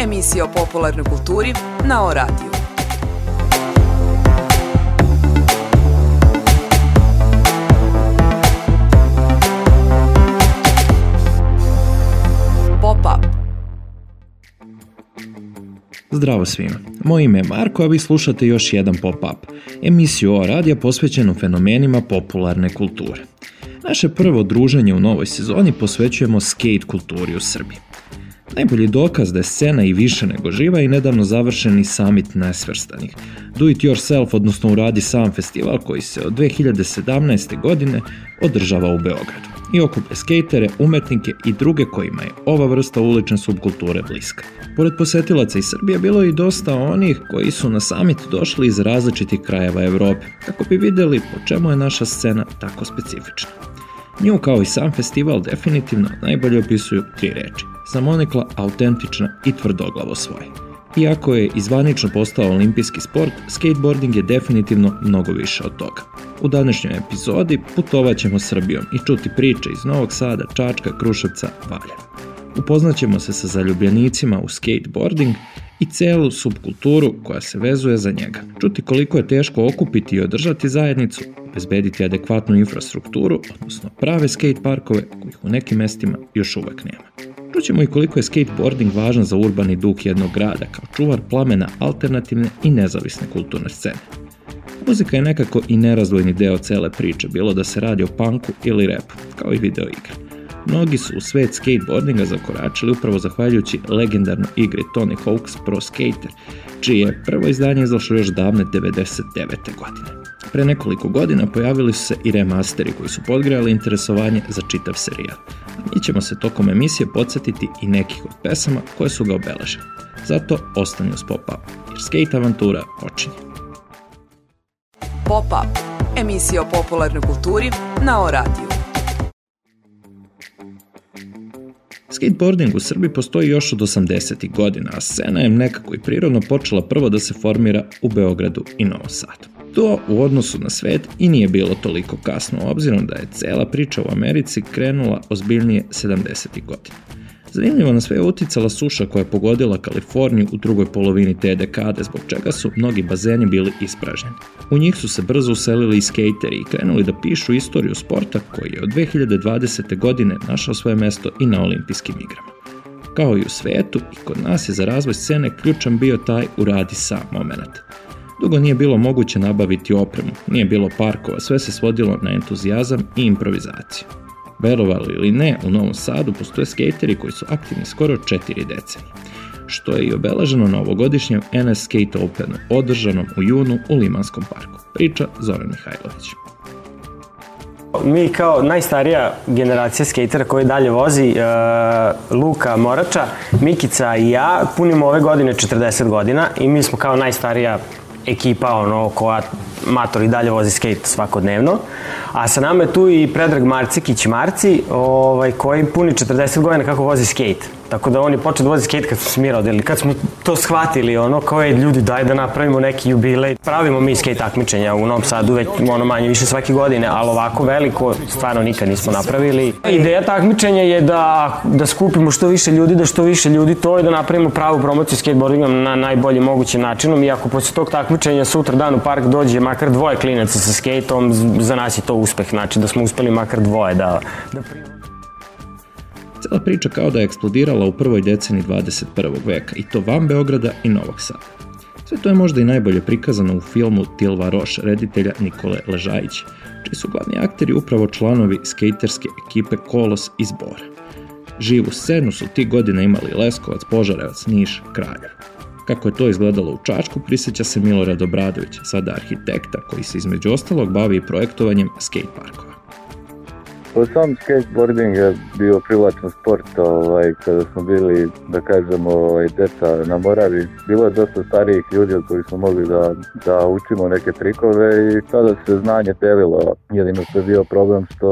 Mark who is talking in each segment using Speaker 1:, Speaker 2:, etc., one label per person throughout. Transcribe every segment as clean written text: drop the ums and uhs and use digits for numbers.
Speaker 1: emisija o popularnoj kulturi na O radiju. Pop-up.
Speaker 2: Zdravo svima, moje ime je Marko, a vi slušate još jedan Pop-up, emisiju O radija posvećenu fenomenima popularne kulture. Naše prvo druženje u novoj sezoni posvećujemo skate kulturi u Srbiji. Najbolji dokaz da je scena i više nego živa i nedavno završeni Summit nesvrstanih. Do It Yourself, odnosno Uradi sam festival koji se od 2017. godine održava u Beogradu i okuplja skejtere, umetnike i druge kojima je ova vrsta ulične subkulture bliska. Pored posetilaca iz Srbije bilo je i dosta onih koji su na Summit došli iz različitih krajeva Evrope kako bi vidjeli po čemu je naša scena tako specifična. Nju kao i sam festival definitivno najbolje opisuju 3 reči: samonikla, autentična i tvrdoglavo svoje. Iako je izvanično postao olimpijski sport, skateboarding je definitivno mnogo više od toga. U današnjoj epizodi putovat ćemo Srbijom i čuti priče iz Novog Sada, Čačka, Kruševca, Valjeva. Upoznat ćemo se sa zaljubljenicima u skateboarding i celu subkulturu koja se vezuje za njega. Čuti koliko je teško okupiti i održati zajednicu, obezbediti adekvatnu infrastrukturu, odnosno prave skate parkove kojih u nekim mestima još uvek nema. Čućemo i koliko je skateboarding važan za urbani duh jednog grada kao čuvar plamena alternativne i nezavisne kulturne scene. Muzika je nekako i nerazdvojni deo cele priče, bilo da se radi o punku ili rapu, kao i video igre. Mnogi su u svet skateboardinga zakoračili upravo zahvaljujući legendarnoj igri Tony Hawk's Pro Skater, čije je prvo izdanje izašlo još davne 99. godine. Pre nekoliko godina pojavili su se i remasteri koji su podgrejali interesovanje za čitav serijal. Mi ćemo se tokom emisije podsjetiti i nekih od pesama koje su ga obeležile. Zato ostani uz Pop-up, jer skate avantura počinje.
Speaker 1: Pop-up, emisija o popularnoj kulturi na O radiju.
Speaker 2: Skateboarding u Srbiji postoji još od 80. godina, a scena je nekako i prirodno počela prvo da se formira u Beogradu i Novom Sadu. To u odnosu na svet i nije bilo toliko kasno, obzirom da je cela priča u Americi krenula ozbiljnije 70. godina. Zanimljivo na sve je uticala suša koja je pogodila Kaliforniju u drugoj polovini te dekade, zbog čega su mnogi bazeni bili ispražnjeni. U njih su se brzo uselili i skejteri i krenuli da pišu istoriju sporta koji je od 2020. godine našao svoje mesto i na olimpijskim igrama. Kao i u svetu, i kod nas je za razvoj scene ključan bio taj uradi sam moment. Dugo nije bilo moguće nabaviti opremu, nije bilo parkova, sve se svodilo na entuzijazam i improvizaciju. Verovali ili ne, u Novom Sadu postoje skejteri koji su aktivni skoro 4 decenije, što je i obeleženo na ovogodišnjem NS Skate Openu, održanom u junu u Limanskom parku. Priča Zoran Mihajlović.
Speaker 3: Mi kao najstarija generacija skejtera koji dalje vozi, Luka Morača, Mikica i ja, punimo ove godine 40 godina i mi smo kao najstarija ekipa koja mator i dalje vozi skate svakodnevno. A sa nama je tu i Predrag Marcikić Marci, koji puni 40 godina kako vozi skate. Tako da on je počeo da vozi skate kad smo se mi rodili. Kad smo to shvatili, kao je ljudi daj da napravimo neki jubilej. Pravimo mi skate takmičenja u Novom Sadu već manje više svake godine, ali ovako veliko stvarno nikad nismo napravili. Ideja takmičenja je da skupimo što više ljudi, da što više ljudi to i da napravimo pravu promociju skateboardinga na najbolji mogući načinom. I ako posle tog takmičenja sutra dan u park dođe makar 2 klinaca sa skateom, za nas je to uspeh, znači da smo uspeli makar 2 da
Speaker 2: Cela priča kao da je eksplodirala u prvoj deceniji 21. veka, i to van Beograda i Novog Sada. Sve to je možda i najbolje prikazano u filmu Tilva Roš, reditelja Nikole Ležajića, čiji su glavni akteri upravo članovi skejterske ekipe Kolos iz Bora. Živu scenu su tih godina imali Leskovac, Požarevac, Niš, Kraljevo. Kako je to izgledalo u Čačku, prisjeća se Milorad Obradović, sada arhitekta koji se između ostalog bavi projektovanjem skate parkova.
Speaker 4: Sam skateboarding je bio privlačan sport kada smo bili, da kažemo, deca na Moravi. Bilo je dosta starijih ljudi od kojih smo mogli da učimo neke trikove i tada se znanje delilo. Jedino što je bio problem što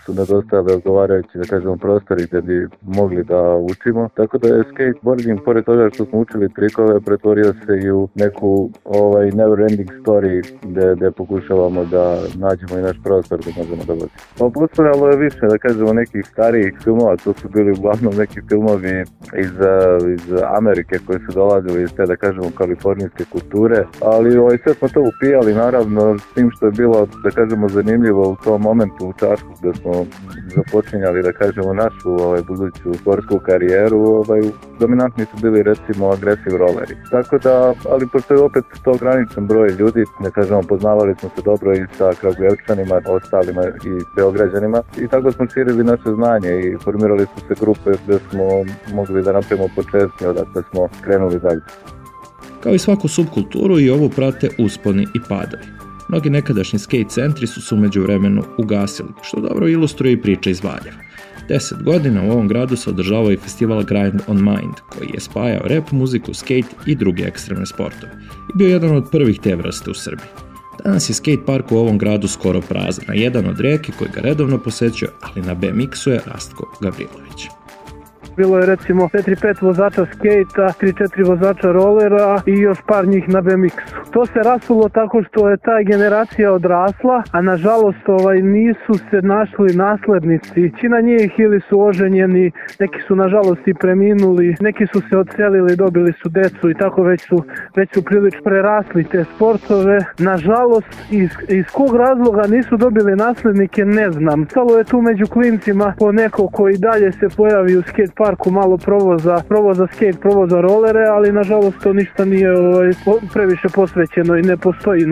Speaker 4: su nedostajali odgovarajući, da kažemo, prostori gdje bi mogli da učimo. Tako da je skateboarding, pored toga što smo učili trikove, pretvorio se i u neku never ending story gdje pokušavamo da nađemo i naš prostor da možemo da vozimo. Pa postojalo je više, da kažemo, nekih starijih filmova, to su bili uglavnom neki filmovi iz Amerike koji su dolazili iz te, da kažemo, kalifornijske kulture, ali sve smo to upijali, naravno, s tim što je bilo, da kažemo, zanimljivo u tom momentu u Čačku gdje smo započinjali, da kažemo, našu buduću sportsku karijeru, dominantni su bili, recimo, aggressive rolleri. Tako da, ali postoji opet to ograničen broj ljudi, da kažemo, poznavali smo se dobro i sa Kragujevčanima, ostalima i Beograđanima, i tako smo širili naše znanje i formirali su se grupe gdje smo mogli da napravimo početke, odakle smo krenuli dalje.
Speaker 2: Kao i svaku subkulturu, i ovu prate usponi i padovi. Mnogi nekadašnji skate centri su se u međuvremenu ugasili, što dobro ilustruje i priča iz Valjeva. 10 godina u ovom gradu se održavao i festival Grind on Mind, koji je spajao rap muziku, skate i druge ekstremne sportove, i bio jedan od prvih te vrste u Srbiji. Danas je skate park u ovom gradu skoro prazan, a jedan od rijeke koji ga redovno posećuje, ali na BMX-u je Rastko Gavrilović.
Speaker 5: Bilo je recimo 4-5 vozača skejta, 3-4 vozača rolera i još par njih na BMX-u. To se rasulo tako što je ta generacija odrasla, a nažalost nisu se našli naslednici. Većina njih ili su oženjeni, neki su nažalost i preminuli, neki su se odselili, dobili su decu i tako već su prilično prerasli te sportove. Nažalost, iz kog razloga nisu dobili naslednike, ne znam. Stalo je tu među klincima po neko koji dalje se pojavi u skate parku, malo provoza skate, provoza rolere, ali nažalost to ništa nije previše posvećeno i ne postoji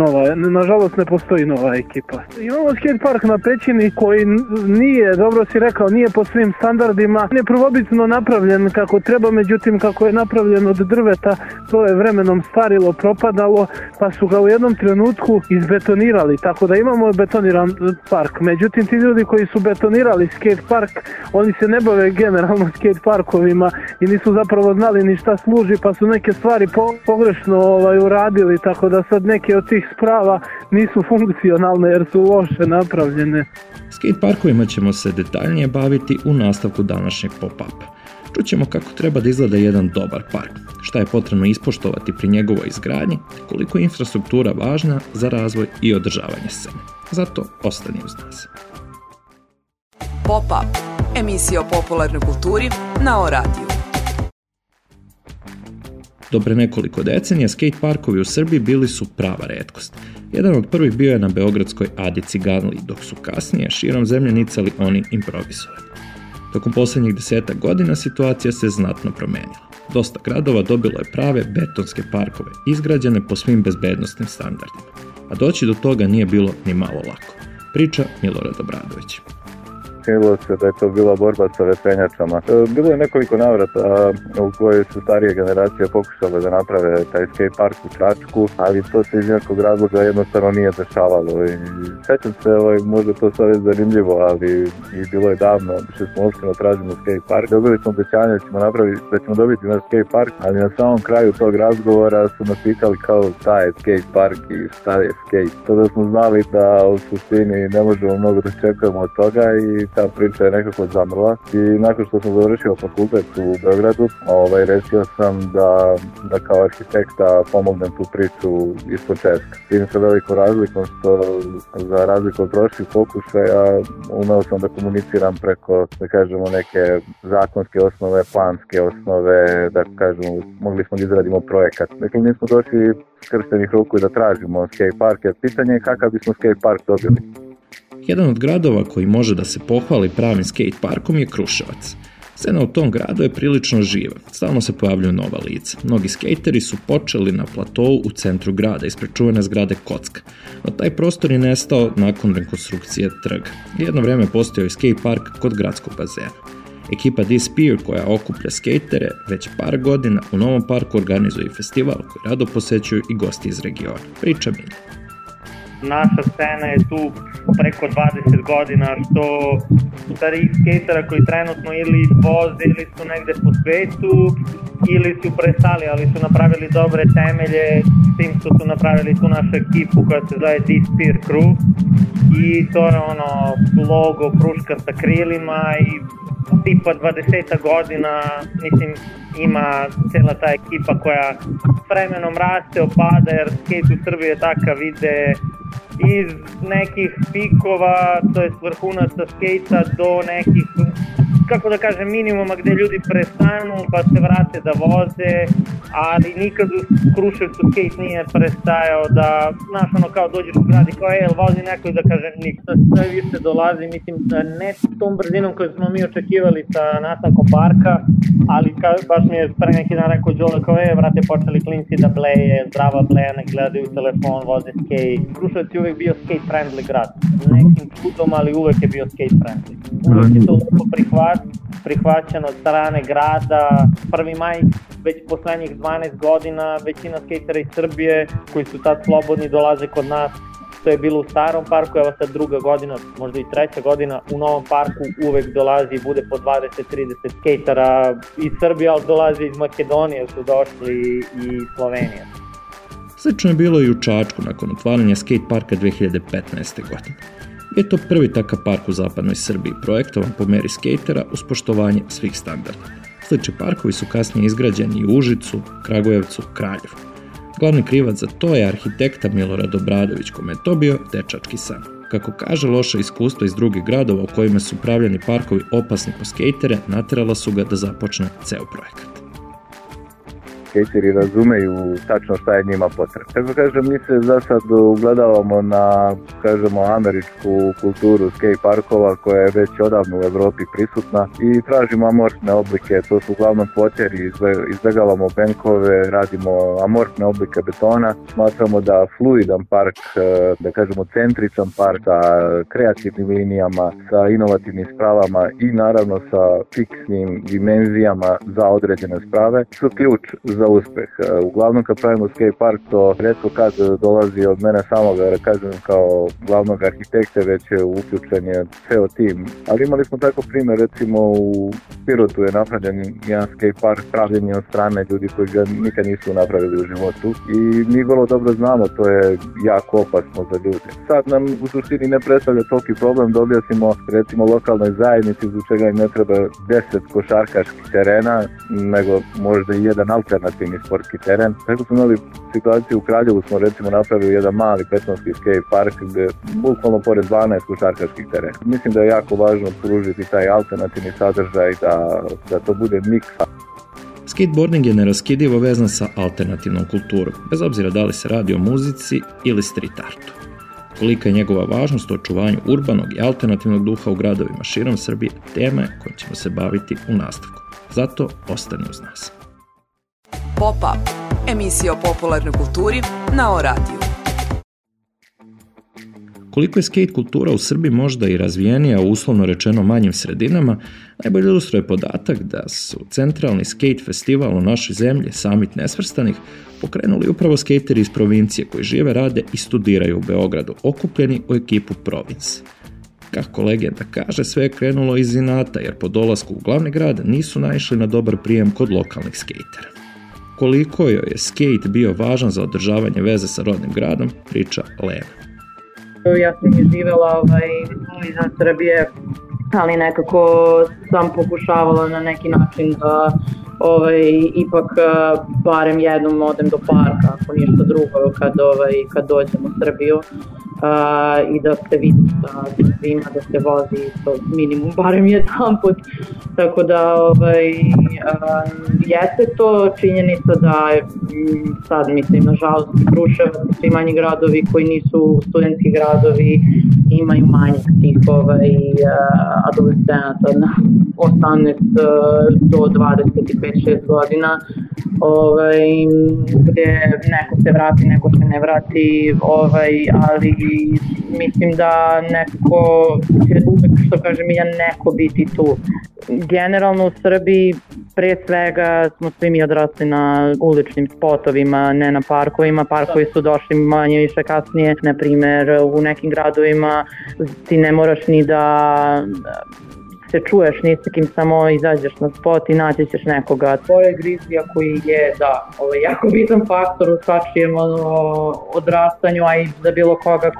Speaker 5: nova ekipa. Imamo skate park na Pećini koji nije, dobro si rekao, nije po svim standardima, nije prvobitno napravljen kako treba, međutim kako je napravljen od drveta, to je vremenom starilo, propadalo, pa su ga u jednom trenutku izbetonirali, tako da imamo betoniran park. Međutim, ti ljudi koji su betonirali skate park, oni se ne bave generalno skate parkovima i nisu zapravo znali ni šta služi, pa su neke stvari pogrešno uradili, tako da sad neke od tih sprava nisu funkcionalne jer su loše napravljene.
Speaker 2: Skate parkovima ćemo se detaljnije baviti u nastavku današnjeg pop-upa. Čućemo kako treba da izgleda jedan dobar park, šta je potrebno ispoštovati pri njegovoj izgradnji, koliko je infrastruktura važna za razvoj i održavanje scene. Zato ostani uz nas.
Speaker 1: Pop-up, emisija o popularnoj kulturi na O-radiju.
Speaker 2: Do pre nekoliko decenija skate parkovi u Srbiji bili su prava retkost. Jedan od prvih bio je na beogradskoj Adi Ciganliji, dok su kasnije širom zemlje nicali oni improvizovani. Tokom posljednjih 10 godina situacija se znatno promenila. Dosta gradova dobilo je prave betonske parkove, izgrađene po svim bezbednostnim standardima. A doći do toga nije bilo ni malo lako. Priča Milorad Obradović.
Speaker 4: Činilo se da je to bila borba sa vetrenjačama. Bilo je nekoliko navrata u kojoj su starije generacije pokušale da naprave taj skate park u Čačku, ali to se iz nekog razloga jednostavno nije dešavalo. I sećam se, možda to sad je zanimljivo, ali i bilo je davno što smo uopšteno tražimo skate park. Dobili smo obećanje da ćemo dobiti naš skate park, ali na samom kraju tog razgovora su nas pitali kao šta je skate park i šta je skate. Tada smo znali da u suštini ne možemo mnogo da čekujemo od toga i ta priča je nekako zamrla. I nakon što sam završio fakultet u Beogradu, rešio sam da kao arhitekta pomognem tu priču iz početka. Vidim se velikom razlikom što za razliku od prošlih pokušaja umeo sam da komuniciram preko, da kažemo, neke zakonske osnove, planske osnove, da kažemo, mogli smo da izradimo projekat. Dakle, nismo došli skrštenih ruku i da tražimo skate park, jer pitanje je kakav bismo skate park dobili.
Speaker 2: Jedan od gradova koji može da se pohvali pravim skate parkom je Kruševac. Scena u tom gradu je prilično živa, stalno se pojavljuju nova lica. Mnogi skejteri su počeli na platovu u centru grada, ispred čuvene zgrade Kocka, no taj prostor je nestao nakon rekonstrukcije trga. Jedno vreme postojao i skate park kod gradskog bazena. Ekipa Disappear, koja okuplja skejtere, već par godina u novom parku organizuje i festival koji rado posećuju i gosti iz regiona. Priča Milja.
Speaker 6: Naša scena je tu preko 20 godina, što starijih skatera koji trenutno ili voze ili su negde po svetu ili su prestali, ali su napravili dobre temelje tim što su napravili tu našu ekipu koja se zove This Spear Crew i to je ono logo Pruška sa krilima i tipa 20 godina, mislim, ima cijela ta ekipa koja s vremenom raste, opada, jer skate u Srbiji je takav, ide iz nekih pikova, to je vrhunaca skejta, do nekih, kako da kažem, minimuma gde ljudi prestanu pa se vrate da voze, ali nikad u Kruševcu skate nije prestajao da, znaš, ono kao dođeš u grad i kao, jel vozi neko i da kaže ništa, sve više dolazi, mislim, ne tom brzinom koju smo mi očekivali sa nastankom parka, ali baš mi je pre neki dan rekao Đole kao, vrate, počeli klinci da bleje, zdrava bleja, ne gledaju telefon, voze skate. Kruševac je uvek bio skate friendly grad, nekim čudom, ali uvek je bio skate friendly. Uvek je to lepo prihvaćeno od strane grada. 1. maj, već poslednjih 12 godina, većina skatera iz Srbije koji su tad slobodni dolaze kod nas. To je bilo u starom parku, evo sad druga godina, možda i treća godina, u novom parku uvek dolazi i bude po 20-30 skatera iz Srbije, ali dolazi iz Makedonije, su došli i Slovenije.
Speaker 2: Slično je bilo i u Čačku nakon otvaranja skate parka 2015. godine. Je to prvi takav park u zapadnoj Srbiji, projektovan po meri skatera uz poštovanje svih standarda. Slični parkovi su kasnije izgrađeni i u Užicu, Kragujevcu, Kraljevu. Glavni krivac za to je arhitekta Milorad Obradović, kome je to bio dečački san. Kako kaže, loša iskustva iz drugih gradova u kojima su pravljeni parkovi opasni po skejtere, naterala su ga da započne ceo projekat.
Speaker 4: Skateri razumeju tačno šta je njima potrebno. Tako kažem, mi se za sad ugledavamo na, kažemo, američku kulturu skate parkova koja je već odavno u Evropi prisutna i tražimo amorfne oblike, to su uglavnom potjeri, izbjegavamo benkove, radimo amorfne oblike betona. Smatramo da fluidan park, da kažemo centričan park sa kreativnim linijama, sa inovativnim spravama i naravno sa fiksnim dimenzijama za određene sprave su ključ za uspeh. Uglavnom kad pravimo skate park, to retko kad dolazi od mene samoga, kažem kao glavnog arhitekte, već je uključen je ceo tim. Ali imali smo tako primjer, recimo u Pirotu je napravljen jedan skate park, pravljen je od strane ljudi koji ga nikad nisu napravili u životu i mi vrlo dobro znamo, to je jako opasno za ljude. Sad nam u suštini ne predstavlja toliki problem da objasnimo recimo lokalnoj zajednici zbog čega im ne treba 10 košarkaških terena, nego možda i jedan alternativni sportski teren. Tako smo imali situaciju u Kraljevu, smo recimo napravili jedan mali betonski skate park gde bukvalno pored 12 košarkaških terena. Mislim da je jako važno pružiti taj alternativni sadržaj da to bude miksa.
Speaker 2: Skateboarding je neraskidivo vezan sa alternativnom kulturom, bez obzira da li se radi o muzici ili street artu. Kolika je njegova važnost u očuvanju urbanog i alternativnog duha u gradovima širom Srbije, tema je kojom ćemo se baviti u nastavku. Zato ostani uz nas.
Speaker 1: Pop-up, emisija o popularnoj kulturi na O-radiju.
Speaker 2: Koliko je skate kultura u Srbiji možda i razvijenija u uslovno rečeno manjim sredinama, najbolje ilustruje podatak da su centralni skate festival u našoj zemlji, Summit nesvrstanih, pokrenuli upravo skateri iz provincije koji žive, rade i studiraju u Beogradu, okupljeni u ekipu Province. Kako legenda kaže, sve je krenulo iz inata, jer po dolasku u glavni grad nisu naišli na dobar prijem kod lokalnih skejtera. Koliko joj je skate bio važan za održavanje veze sa rodnim gradom, priča Lena.
Speaker 7: Ja sam i živela izvan Srbije, ali nekako sam pokušavala na neki način da ipak barem jednom odem do parka, ako ništa drugo, kad dođem u Srbiju. I da se vidi sa svima, da se vozi to minimum barem jedan put. Tako da jeste to činjenica da sad mislim nažalost Kruševac i svi manji gradovi koji nisu studentski gradovi imaju manjih tih adolescenata na 18 do 25-6 godina, gde neko se vrati, neko se ne vrati, ali mislim da nekako će uvek, što kažem ja, neko biti tu. Generalno u Srbiji pre svega smo svi mi odrasli na uličnim spotovima, ne na parkovima. Parkovi su došli manje više kasnije. Na primer, u nekim gradovima ti ne moraš ni da se čuješ ni sa kim, samo izađeš na spot i naći ćeš nekoga. Pored Grizzlija koji je, jako bitan faktor u svačijem odrastanju, a i za bilo koga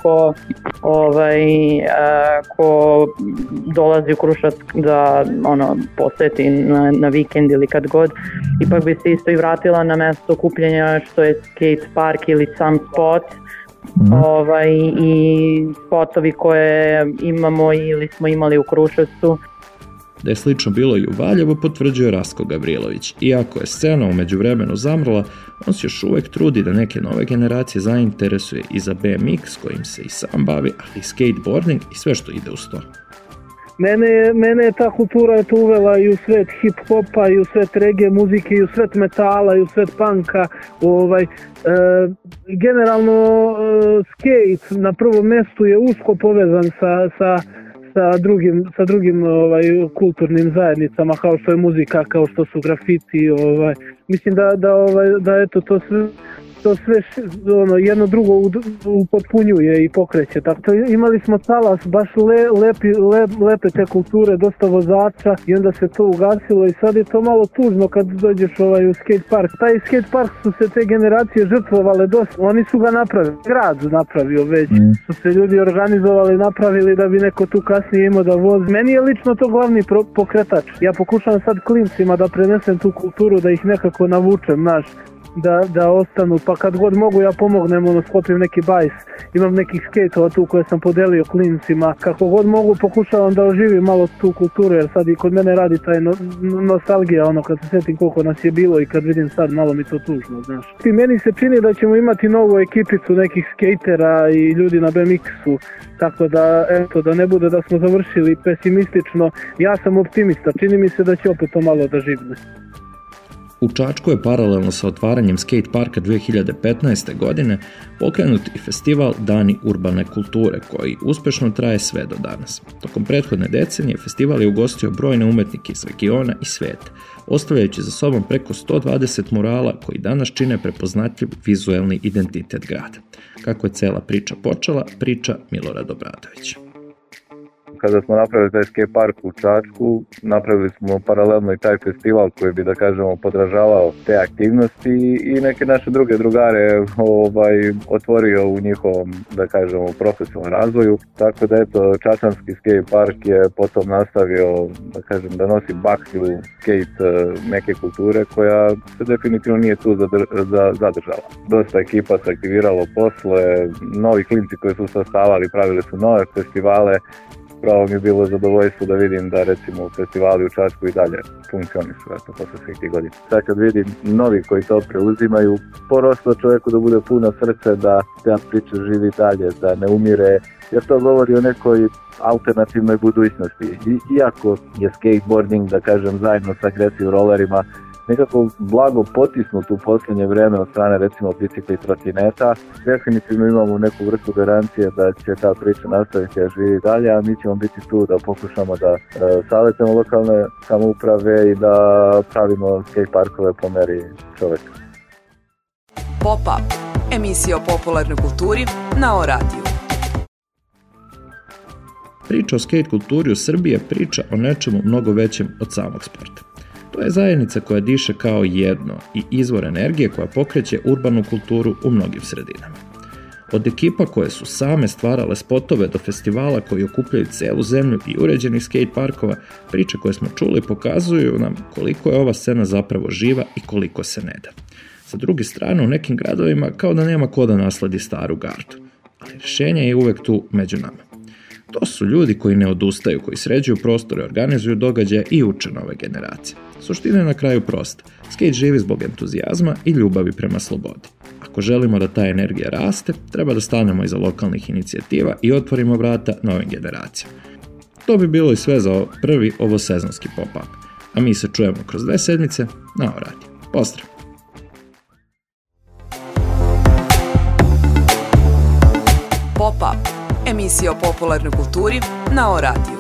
Speaker 7: ko dolazi u Kruševac da poseti na vikend ili kad god, ipak bi se isto i vratila na mesto okupljenja što je skate park ili sam spot. I spotovi koje imamo ili smo imali u Kruševcu.
Speaker 2: Da je slično bilo i u Valjevu potvrđuje Rasko Gavrilović. Iako je scena u međuvremenu zamrla, on se još uvek trudi da neke nove generacije zainteresuje i za BMX kojim se i sam bavi, ali i skateboarding i sve što ide uz to.
Speaker 5: Mene je ta kultura uvela i u svet hip-hopa, i u svet reggae muzike, i u svet metala, i u svet punka. Generalno skate na prvom mestu je usko povezan sa drugim kulturnim zajednicama, kao što je muzika, kao što su grafiti. Mislim da eto to sve jedno drugo upotpunjuje i pokreće. Tako imali smo talas baš lepe te kulture, dosta vozača i onda se to ugasilo i sad je to malo tužno kad dođeš u skate park. Taj skate park su se te generacije žrtvovale dosta. Oni su ga napravili, grad napravio već. Su se ljudi organizovali, napravili da bi neko tu kasnije imao da vozi. Meni je lično to glavni pokretač. Ja pokušavam sad klincima da prenesem tu kulturu, da ih nekako navučem, da ostanu, pa kad god mogu ja pomognem, sklopim neki bajs, imam nekih skejtova tu koje sam podelio klincima, kako god mogu pokušavam da oživim malo tu kulturu, jer sad i kod mene radi taj nostalgija, kad se sjetim koliko nas je bilo i kad vidim sad, malo mi to tužno, znaš. I meni se čini da ćemo imati novu ekipicu nekih skejtera i ljudi na BMX-u, tako da, da ne bude da smo završili pesimistično, ja sam optimista, čini mi se da će opet to malo da živne.
Speaker 2: U Čačku je paralelno sa otvaranjem skate parka 2015. godine pokrenut i festival Dani urbane kulture, koji uspešno traje sve do danas. Tokom prethodne decenije festival je ugostio brojne umetnike iz regiona i sveta, ostavljajući za sobom preko 120 murala koji danas čine prepoznatljiv vizuelni identitet grada. Kako je cela priča počela, priča Milorad Obradović.
Speaker 4: Kada smo napravili taj skate park u Čačku, napravili smo paralelno i taj festival koji bi, da kažemo, podražavao te aktivnosti i neke naše druge drugare otvorio u njihovom, da kažemo, profesionalnom razvoju. Tako da eto, Čačanski skate park je potom nastavio, da kažem, da nosi bakću skate neke kulture koja se definitivno nije tu zadržala. Dosta ekipa se aktiviralo posle, novi klinci koji su sastavali, pravili su nove festivale. Pravo mi je bilo zadovoljstvo da vidim da recimo festivali u Čačku i dalje funkcionišu posle svih tih godina. Sad kad vidim novi koji to preuzimaju, prosto čovjeku da bude puno srce da ta priča živi dalje, da ne umire, jer to govori o nekoj alternativnoj budućnosti. Iako je skateboarding, da kažem, zajedno sa agresivnim rollerima nekako blago potisnut u posljednje vreme od strane recimo bicikla i trotineta, definitivno imamo neku vrstu garancije da će ta priča nastaviti da živi dalje, a mi ćemo biti tu da pokušamo da savjetujemo lokalne samouprave i da pravimo skate parkove po meri čoveka.
Speaker 1: Pop-up, emisija o popularnoj kulturi na O-radiju.
Speaker 2: Priča o skate kulturi u Srbiji je priča o nečemu mnogo većem od samog sporta. To je zajednica koja diše kao jedno i izvor energije koja pokreće urbanu kulturu u mnogim sredinama. Od ekipa koje su same stvarale spotove do festivala koji okupljaju celu zemlju i uređenih skate parkova, priče koje smo čuli pokazuju nam koliko je ova scena zapravo živa i koliko se ne da. Sa druge strane, u nekim gradovima kao da nema ko da nasledi staru gardu, ali rješenje je uvek tu među nama. To su ljudi koji ne odustaju, koji sređuju prostore, organizuju događaje i uče nove generacije. Suština je na kraju prosta. Skate živi zbog entuzijazma i ljubavi prema slobodi. Ako želimo da ta energija raste, treba da stanemo iza lokalnih inicijativa i otvorimo vrata novim generacijama. To bi bilo i sve za prvi ovosezonski pop-up. A mi se čujemo kroz 2 sedmice na O-radiju. Pozdrav!
Speaker 1: Pop-up, emisija o popularnoj kulturi na O-radiju.